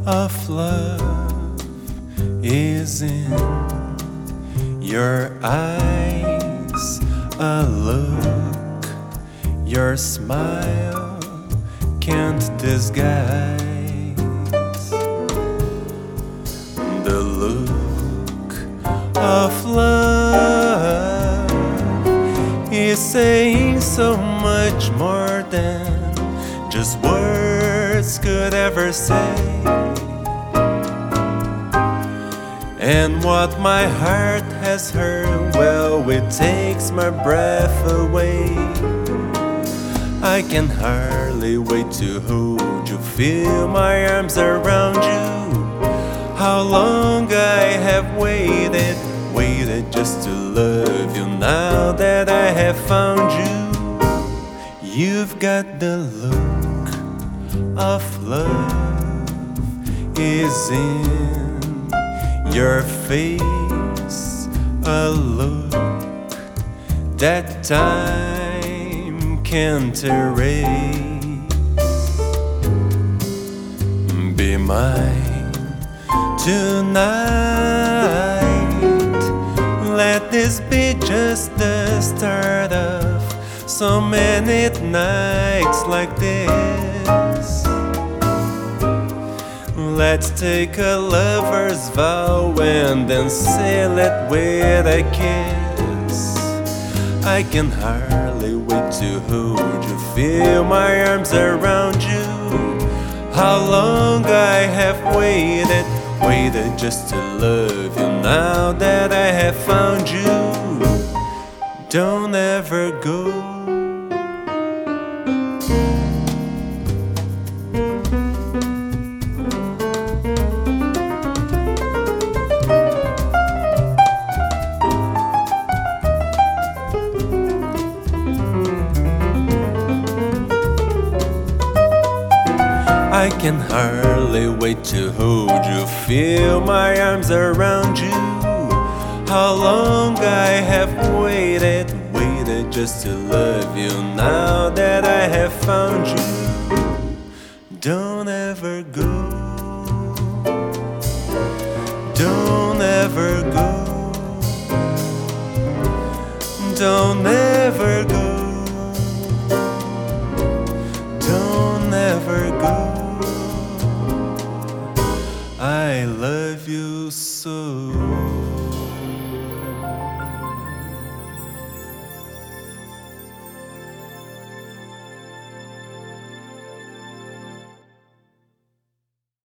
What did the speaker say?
of love is in your eyes. A look your smile can't disguise. The look of love is saying so much more than just words could ever say. And what my heart has heard, well, it takes my breath away. I can hardly wait to hold you, feel my arms around you. How long I have waited just to love you. Now that I have found you, you've got the look of love is in your face. A look that time can't erase. Be mine tonight. Let this be just the start of so many nights like this. Let's take a lover's vow and then seal it with a kiss. I can hardly wait to hold you, feel my arms around you. How long I have waited just to love you. Now that I have found you, don't ever go. I can hardly wait to hold you, feel my arms around you. How long I have waited just to love you. Now that I have found you, don't ever go. Don't ever go. Don't ever